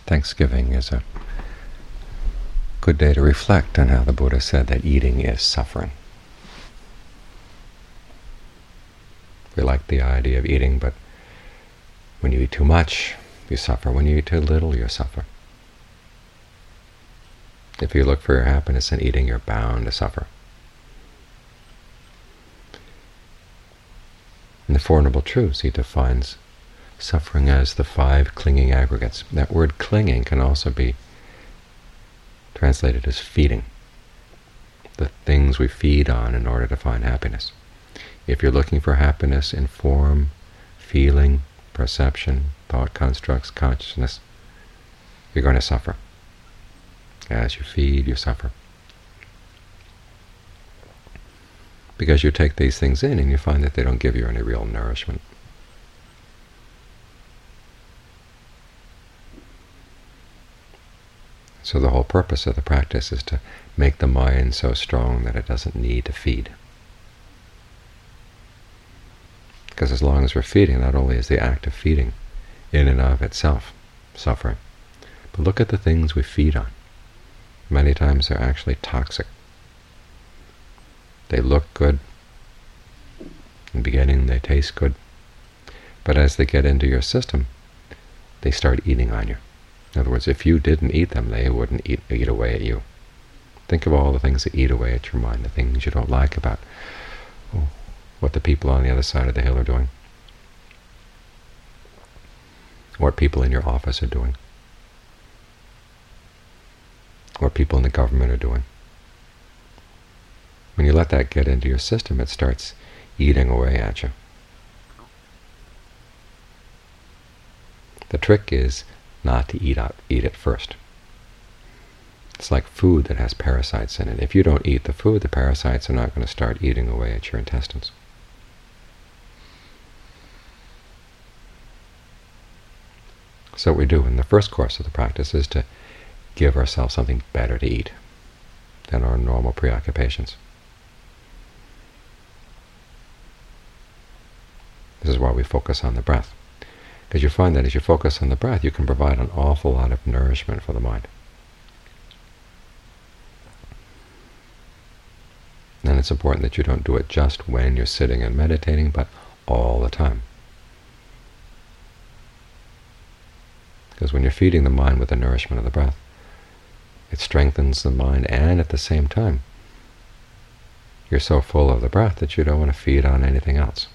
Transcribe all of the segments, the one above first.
Thanksgiving is a good day to reflect on how the Buddha said that eating is suffering. We like the idea of eating, but when you eat too much, you suffer. When you eat too little, you suffer. If you look for your happiness in eating, you're bound to suffer. In the Four Noble Truths, he defines suffering as the 5 clinging aggregates. That word clinging can also be translated as feeding, the things we feed on in order to find happiness. If you're looking for happiness in form, feeling, perception, thought constructs, consciousness, you're going to suffer. As you feed, you suffer. Because you take these things in and you find that they don't give you any real nourishment. So the whole purpose of the practice is to make the mind so strong that it doesn't need to feed. Because as long as we're feeding, not only is the act of feeding in and of itself suffering, but look at the things we feed on. Many times they're actually toxic. They look good. In the beginning they taste good. But as they get into your system, they start eating on you. In other words, if you didn't eat them, they wouldn't eat away at you. Think of all the things that eat away at your mind, the things you don't like about what the people on the other side of the hill are doing, what people in your office are doing, what people in the government are doing. When you let that get into your system, it starts eating away at you. The trick is not to eat it first. It's like food that has parasites in it. If you don't eat the food, the parasites are not going to start eating away at your intestines. So what we do in the first course of the practice is to give ourselves something better to eat than our normal preoccupations. This is why we focus on the breath. Because you find that as you focus on the breath, you can provide an awful lot of nourishment for the mind. And it's important that you don't do it just when you're sitting and meditating, but all the time. Because when you're feeding the mind with the nourishment of the breath, it strengthens the mind, and at the same time, you're so full of the breath that you don't want to feed on anything else.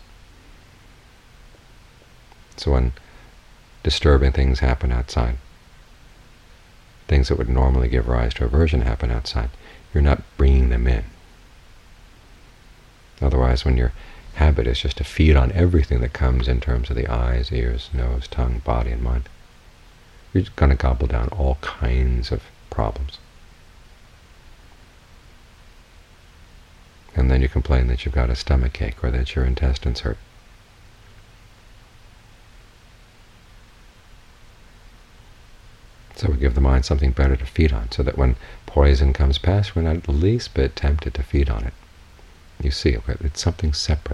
So when disturbing things happen outside, things that would normally give rise to aversion happen outside, you're not bringing them in. Otherwise, when your habit is just to feed on everything that comes in terms of the eyes, ears, nose, tongue, body, and mind, you're going to gobble down all kinds of problems. And then you complain that you've got a stomach ache or that your intestines hurt. So we give the mind something better to feed on, so that when poison comes past, we're not the least bit tempted to feed on it. You see, it's something separate.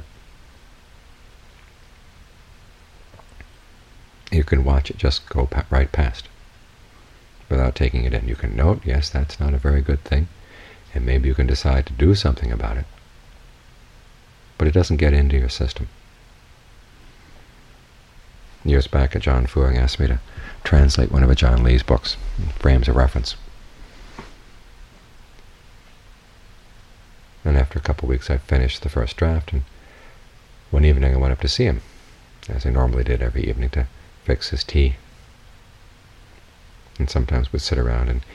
You can watch it just go right past without taking it in. You can note, yes, that's not a very good thing, and maybe you can decide to do something about it, but it doesn't get into your system. Years back, John Fuang asked me to translate one of Ajaan Lee's books, Frames of Reference. And after a couple of weeks, I finished the first draft, and one evening I went up to see him, as I normally did every evening, to fix his tea. And sometimes we'd sit around and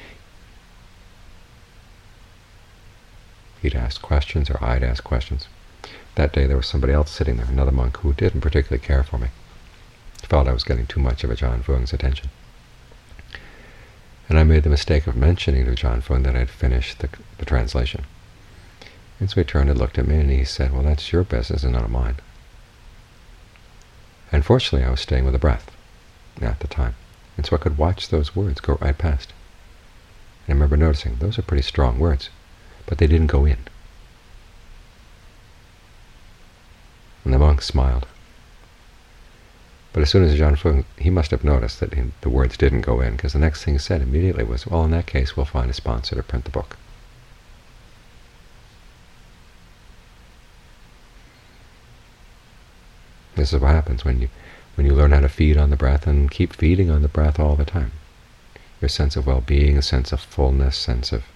he'd ask questions or I'd ask questions. That day there was somebody else sitting there, another monk who didn't particularly care for me. Felt I was getting too much of Ajaan Fuang's attention. And I made the mistake of mentioning to Ajaan Fuang that I'd finished the translation. And so he turned and looked at me and he said, "Well, that's your business and not mine." Unfortunately, I was staying with the breath at the time, and so I could watch those words go right past. And I remember noticing, those are pretty strong words, but they didn't go in. And the monk smiled. But But as soon as Zhang Feng, he must have noticed that the words didn't go in, because the next thing he said immediately was, well, in that case, we'll find a sponsor to print the book. This is what happens when you learn how to feed on the breath and keep feeding on the breath all the time. Your sense of well-being, a sense of fullness, sense of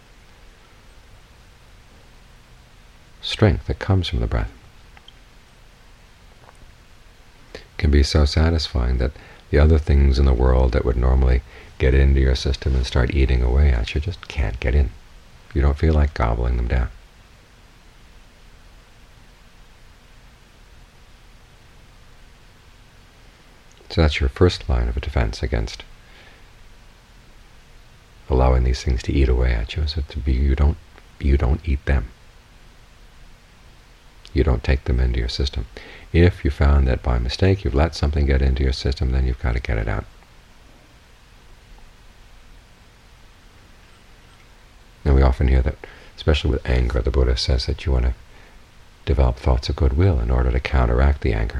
strength that comes from the breath can be so satisfying that the other things in the world that would normally get into your system and start eating away at you just can't get in. You don't feel like gobbling them down. So that's your first line of defense against allowing these things to eat away at you, is that you don't eat them. You don't take them into your system. If you found that by mistake you've let something get into your system, then you've got to get it out. And we often hear that, especially with anger, the Buddha says that you want to develop thoughts of goodwill in order to counteract the anger.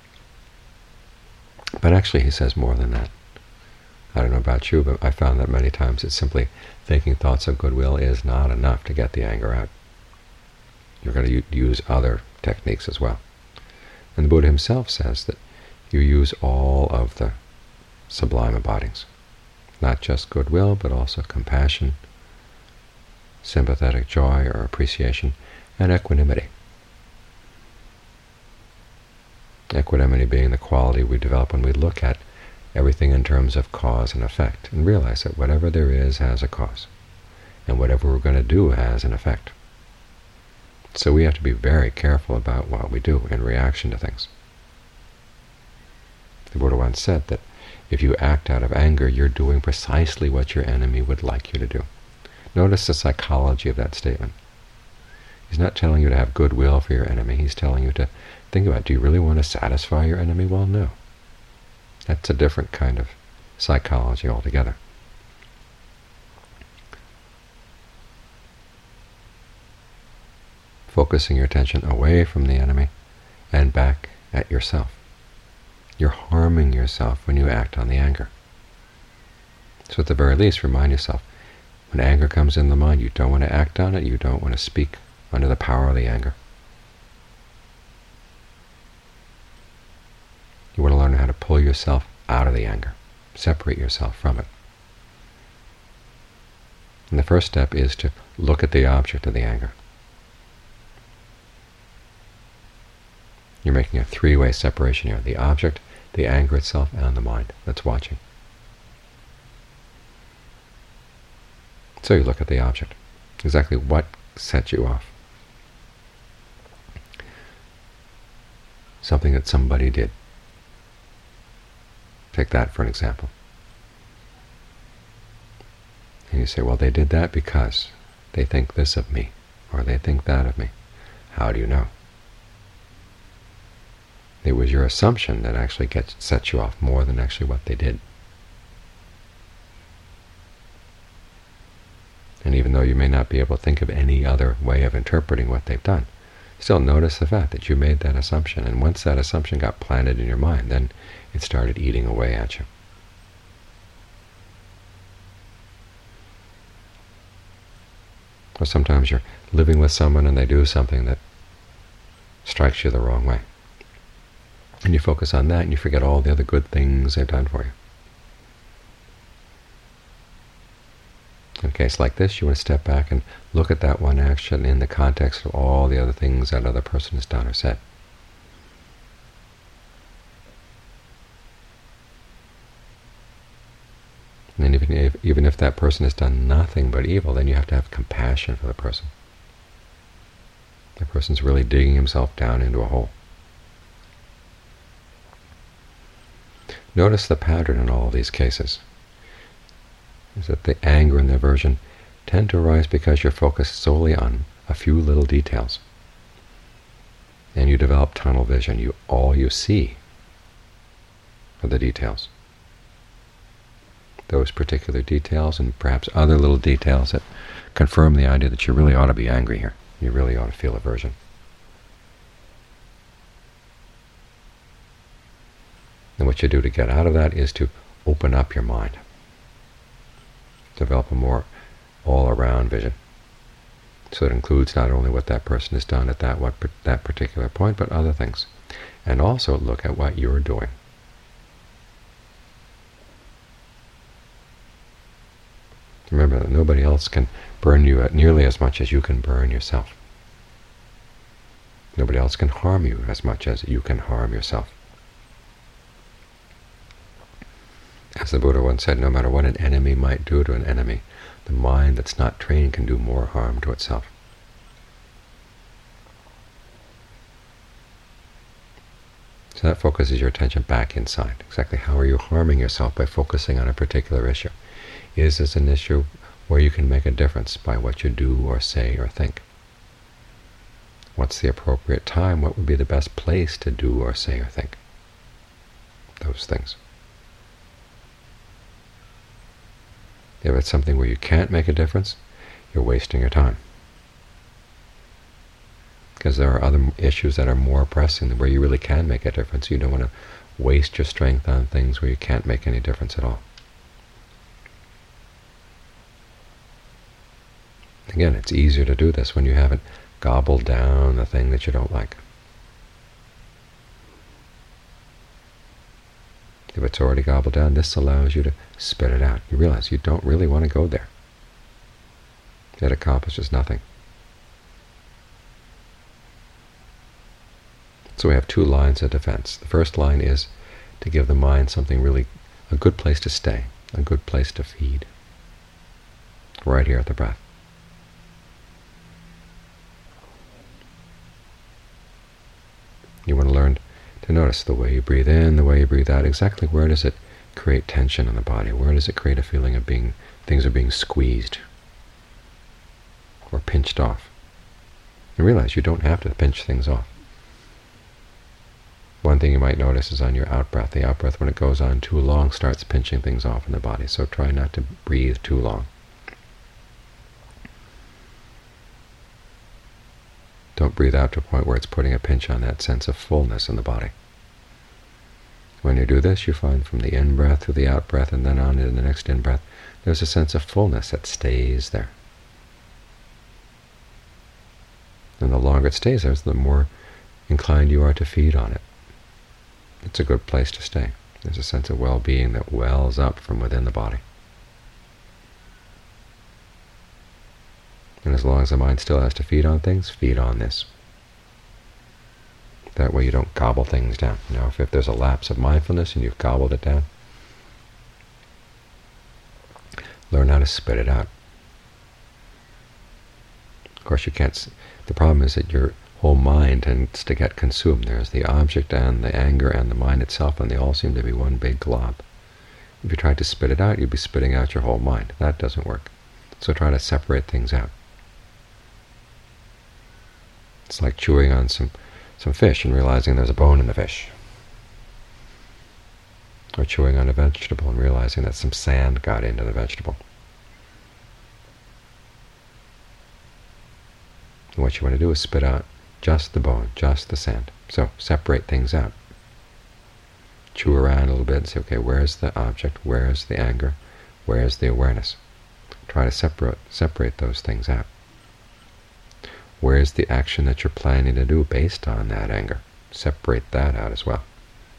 But actually he says more than that. I don't know about you, but I found that many times it's simply thinking thoughts of goodwill is not enough to get the anger out. You're going to use other techniques as well. And the Buddha himself says that you use all of the sublime embodings, not just goodwill, but also compassion, sympathetic joy or appreciation, and equanimity. Equanimity being the quality we develop when we look at everything in terms of cause and effect, and realize that whatever there is has a cause, and whatever we're going to do has an effect. So we have to be very careful about what we do in reaction to things. The Buddha once said that if you act out of anger, you're doing precisely what your enemy would like you to do. Notice the psychology of that statement. He's not telling you to have goodwill for your enemy. He's telling you to think about, do you really want to satisfy your enemy? Well, no. That's a different kind of psychology altogether. Focusing your attention away from the enemy and back at yourself. You're harming yourself when you act on the anger. So at the very least, remind yourself, when anger comes in the mind, you don't want to act on it, you don't want to speak under the power of the anger. You want to learn how to pull yourself out of the anger, separate yourself from it. And the first step is to look at the object of the anger. You're making a three-way separation here: the object, the anger itself, and the mind that's watching. So you look at the object. Exactly what sets you off? Something that somebody did. Take that for an example. And you say, well, they did that because they think this of me, or they think that of me. How do you know? It was your assumption that actually sets you off more than actually what they did. And even though you may not be able to think of any other way of interpreting what they've done, still notice the fact that you made that assumption, and once that assumption got planted in your mind, then it started eating away at you. Or sometimes you're living with someone and they do something that strikes you the wrong way. And you focus on that and you forget all the other good things they've done for you. In a case like this, you want to step back and look at that one action in the context of all the other things that other person has done or said. And even if that person has done nothing but evil, then you have to have compassion for the person. The person's really digging himself down into a hole. Notice the pattern in all of these cases, is that the anger and the aversion tend to arise because you're focused solely on a few little details. And you develop tunnel vision. All you see are the details. Those particular details and perhaps other little details that confirm the idea that you really ought to be angry here. You really ought to feel aversion. And what you do to get out of that is to open up your mind. Develop a more all-around vision. So it includes not only what that person has done at that particular point, but other things. And also look at what you're doing. Remember that nobody else can burn you nearly as much as you can burn yourself. Nobody else can harm you as much as you can harm yourself. As the Buddha once said, no matter what an enemy might do to an enemy, the mind that's not trained can do more harm to itself. So that focuses your attention back inside. Exactly how are you harming yourself by focusing on a particular issue? Is this an issue where you can make a difference by what you do or say or think? What's the appropriate time? What would be the best place to do or say or think? Those things. If it's something where you can't make a difference, you're wasting your time. Because there are other issues that are more pressing where you really can make a difference. You don't want to waste your strength on things where you can't make any difference at all. Again, it's easier to do this when you haven't gobbled down the thing that you don't like. If it's already gobbled down, this allows you to spit it out. You realize you don't really want to go there. It accomplishes nothing. So we have two lines of defense. The first line is to give the mind something really, a good place to stay, a good place to feed, right here at the breath. You want to learn to notice the way you breathe in, the way you breathe out. Exactly where does it create tension in the body? Where does it create a feeling of things are being squeezed or pinched off? And realize you don't have to pinch things off. One thing you might notice is on your out-breath. The out-breath, when it goes on too long, starts pinching things off in the body. So try not to breathe too long. Don't breathe out to a point where it's putting a pinch on that sense of fullness in the body. When you do this, you find from the in-breath to the out-breath and then on into the next in-breath, there's a sense of fullness that stays there. And the longer it stays there, the more inclined you are to feed on it. It's a good place to stay. There's a sense of well-being that wells up from within the body. And as long as the mind still has to feed on things, feed on this. That way you don't gobble things down. Now, if there's a lapse of mindfulness and you've gobbled it down, learn how to spit it out. Of course, you can't. The problem is that your whole mind tends to get consumed. There's the object and the anger and the mind itself, and they all seem to be one big glob. If you tried to spit it out, you'd be spitting out your whole mind. That doesn't work. So try to separate things out. It's like chewing on some fish and realizing there's a bone in the fish. Or chewing on a vegetable and realizing that some sand got into the vegetable. And what you want to do is spit out just the bone, just the sand. So separate things out. Chew around a little bit and say, okay, where's the object? Where's the anger? Where's the awareness? Try to separate those things out. Where's the action that you're planning to do based on that anger? Separate that out as well.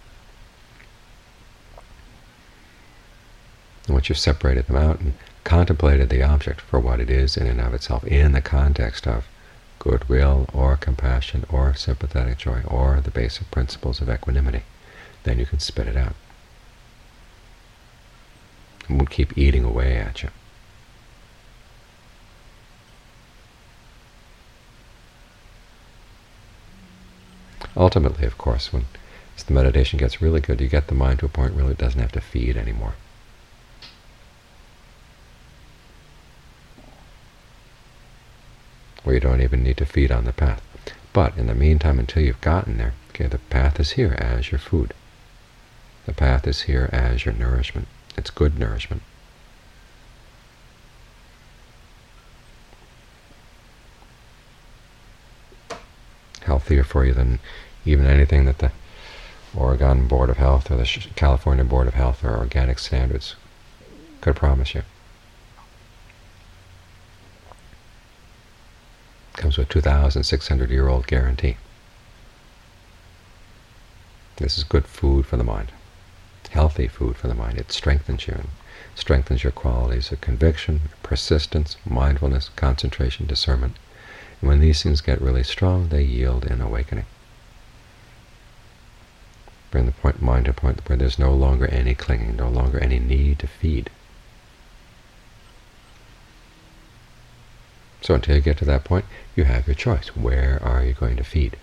And once you've separated them out and contemplated the object for what it is in and of itself, in the context of goodwill or compassion or sympathetic joy or the basic principles of equanimity, then you can spit it out. It won't keep eating away at you. Ultimately, of course, as the meditation gets really good, you get the mind to a point where it doesn't have to feed anymore. Where you don't even need to feed on the path. But in the meantime, until you've gotten there, okay, the path is here as your food. The path is here as your nourishment. It's good nourishment. Healthier for you than even anything that the Oregon Board of Health or the California Board of Health or organic standards could promise you. Comes with 2,600-year-old guarantee. This is good food for the mind, healthy food for the mind. It strengthens you and strengthens your qualities of conviction, persistence, mindfulness, concentration, discernment. And when these things get really strong, they yield in awakening. Bring the mind to a point where there's no longer any clinging, no longer any need to feed. So until you get to that point, you have your choice. Where are you going to feed?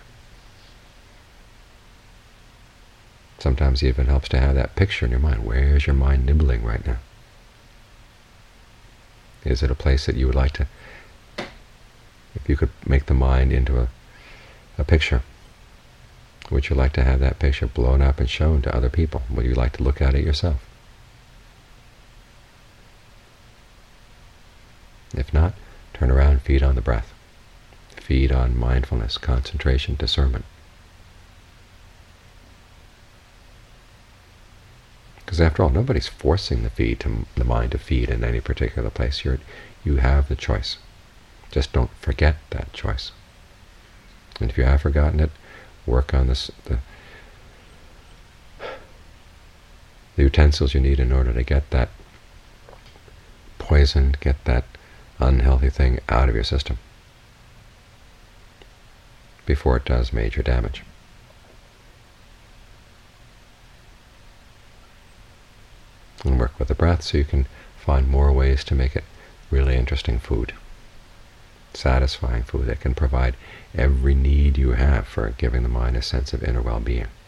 Sometimes it even helps to have that picture in your mind. Where is your mind nibbling right now? Is it a place that you would like to, if you could make the mind into a picture, would you like to have that picture blown up and shown to other people? Would you like to look at it yourself? If not, turn around and feed on the breath. Feed on mindfulness, concentration, discernment. Because after all, nobody's forcing the mind to feed in any particular place. You have the choice. Just don't forget that choice. And if you have forgotten it, work on the utensils you need in order to get that poison, get that unhealthy thing out of your system before it does major damage. And work with the breath so you can find more ways to make it really interesting food, satisfying food that can provide every need you have for giving the mind a sense of inner well-being.